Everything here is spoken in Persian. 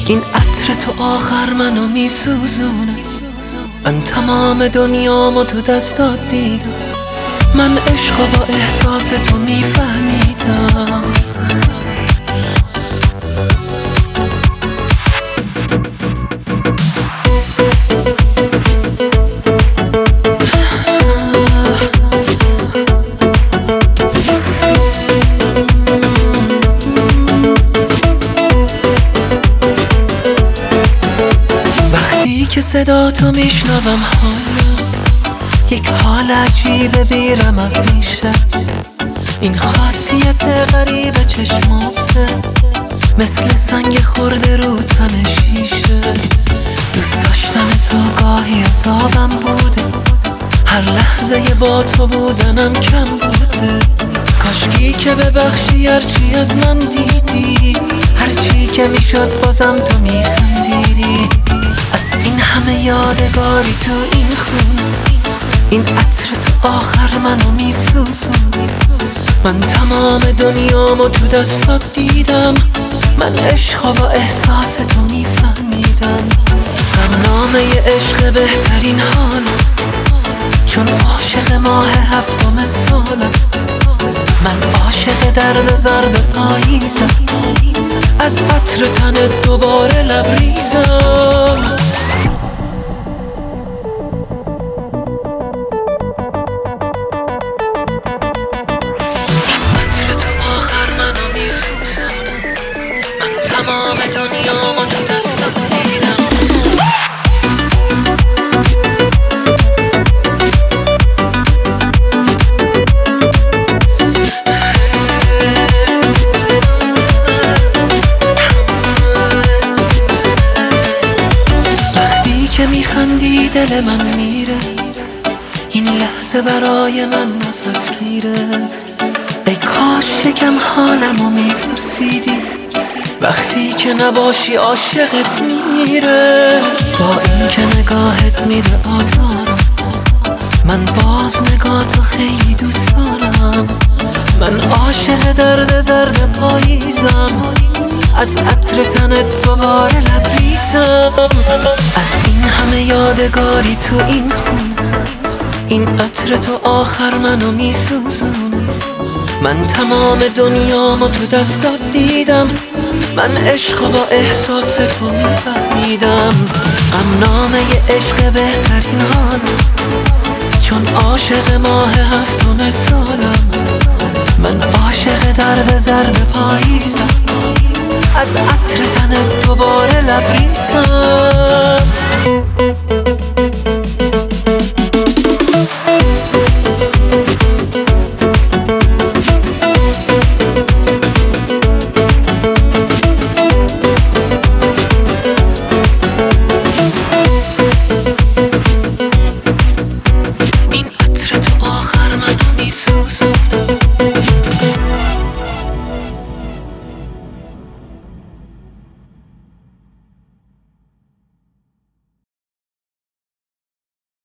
این عطر تو آخر منو میسوزونه. من تمام دنیامو تو دستات دیدم، من عشقو با احساس تو میفهمیدم. وقتی که صدا تو میشنوم یک حال عجیبه بیرمق میشه. این خاصیت غریب چشماته مثل سنگ خورده رو تن شیشه. دوست داشتن تو گاهی عذابم بوده، هر لحظه با تو بودنم کم بوده. کاشکی که ببخشی هرچی از من دیدی، هرچی که میشد بازم تو میخندیدی. از این همه یادگاری تو این خونه، این عطر تو آخر منو میسوزون. من تمام دنیامو تو دستات دیدم، من عشقو با احساس تو میفهمیدم. غمنامه عشق بهترین حالم، چون عاشق ماه هفتم سالم. من عاشق درد زرد پاییزم، از عطر تنت دوباره لبریزم. من تمام دنیامو تو دستم دیدم. وقتی که میخندی دل من میره، این لحظه برای من نفس گیره. ای کاش یکم حالمو میپرسیدی، وقتی که نباشی عاشقت میره. با این که نگاهت میده آزارم، من باز نگاه تو خیلی دوست دارم. من عاشق درد زرد پاییزم، از عطر تنت دوباره لبریزم. از این همه یادگاری تو این خونه، این عطر تو آخر منو میسوزونه. من تمام دنیامو تو دستات دیدم، من عشقو با احساس تو میفهمیدم. غمنامه عشق بهترین حالم، چون عاشق ماه هفتم سالم. من عاشق درد زرد پاییزم، از عطر تنت دوباره لبریزم.